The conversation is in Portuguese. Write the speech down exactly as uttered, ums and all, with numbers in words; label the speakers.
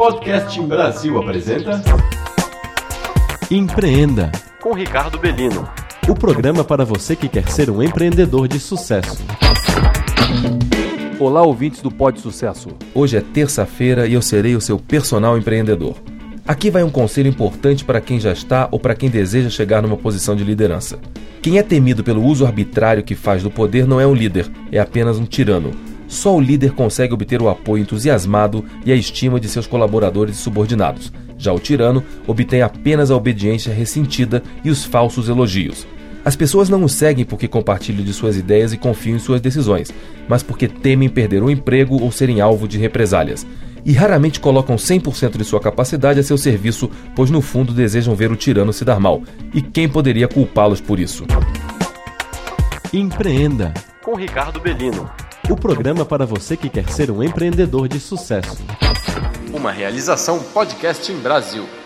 Speaker 1: Podcast em Brasil apresenta
Speaker 2: Empreenda,
Speaker 3: com Ricardo Bellino.
Speaker 2: o programa para você que quer ser um empreendedor de sucesso.
Speaker 4: Olá, ouvintes do Pod Sucesso. Hoje é terça-feira e eu serei o seu personal empreendedor. Aqui vai um conselho importante para quem já está ou para quem deseja chegar numa posição de liderança. Quem é temido pelo uso arbitrário que faz do poder não é um líder, é apenas um tirano. Só o líder consegue obter o apoio entusiasmado e a estima de seus colaboradores e subordinados. Já o tirano obtém apenas a obediência ressentida e os falsos elogios. As pessoas não o seguem porque compartilham de suas ideias e confiam em suas decisões, mas porque temem perder o emprego ou serem alvo de represálias. E raramente colocam cem por cento de sua capacidade a seu serviço, pois no fundo desejam ver o tirano se dar mal. E quem poderia culpá-los por isso?
Speaker 2: Empreenda,
Speaker 3: Com Ricardo Bellino.
Speaker 2: o programa para você que quer ser um empreendedor de sucesso.
Speaker 3: Uma realização Podcast em Brasil.